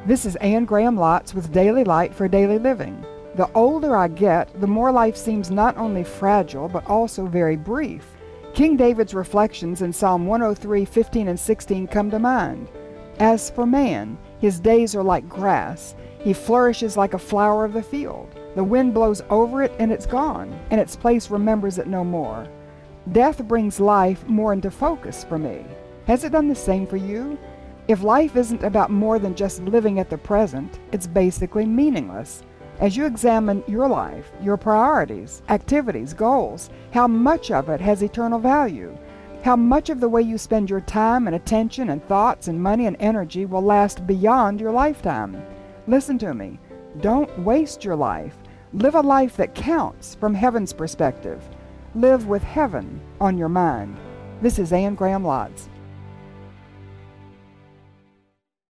This is Anne Graham Lotz with Daily Light for Daily Living. The older I get, the more life seems not only fragile, but also very brief. King David's reflections in Psalm 103:15 and 16 come to mind. As for man, his days are like grass. He flourishes like a flower of the field. The wind blows over it and it's gone, and its place remembers it no more. Death brings life more into focus for me. Has it done the same for you? If life isn't about more than just living at the present, it's basically meaningless. As you examine your life, your priorities, activities, goals, how much of it has eternal value? How much of the way you spend your time and attention and thoughts and money and energy will last beyond your lifetime? Listen to me. Don't waste your life. Live a life that counts from heaven's perspective. Live with heaven on your mind. This is Anne Graham Lotz.